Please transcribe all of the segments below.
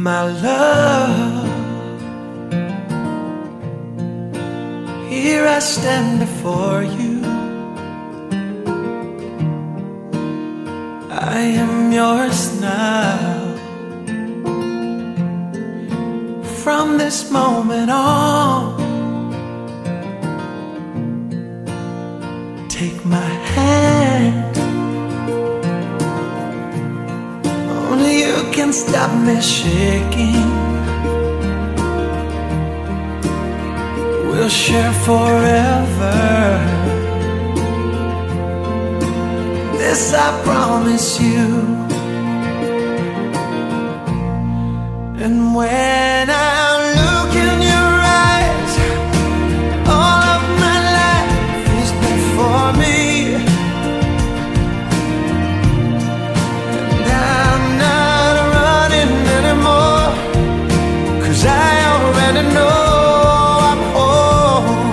My love, here I stand before you. I am yours now. From this moment on, take my hand. Only you can stop me shaking. We'll share forever. This I promise you. And when I look in your eyes, all of my life is before me. And I'm not running anymore, 'cause I already know I'm home.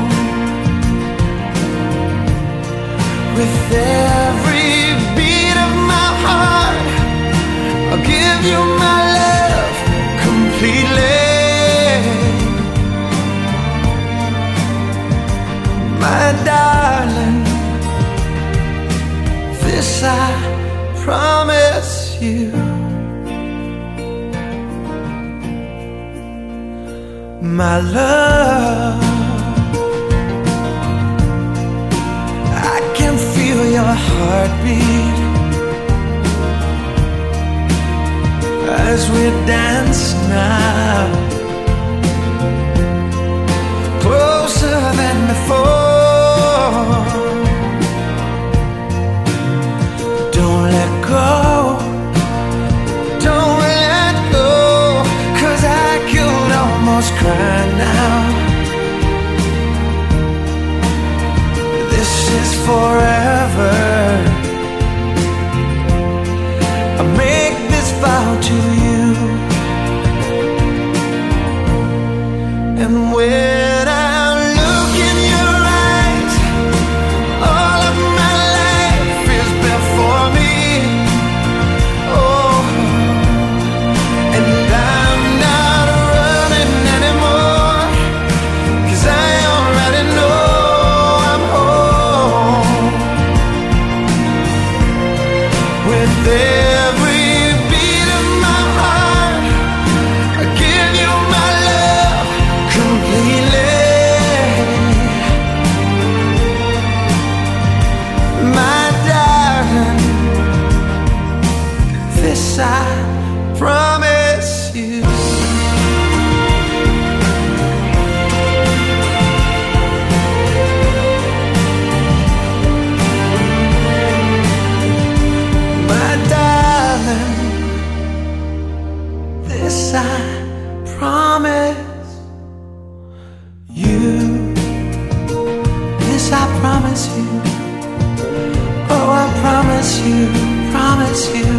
With every beat of my heart, I'll give you my love completely. My darling, this I promise you. My love, I can feel your heartbeat as we dance now, closer than before. Don't let go, don't let go, 'cause I could almost cry now. This is forever. I make this vow to you. And when I look in your eyes, all of my life is before me. Oh, and I'm not running anymore, 'cause I already know I'm home. With every beat of my heart, I give you my love completely. My darling, this I promise you. My darling, this I promise you. This I promise you. Oh, I promise you, promise you.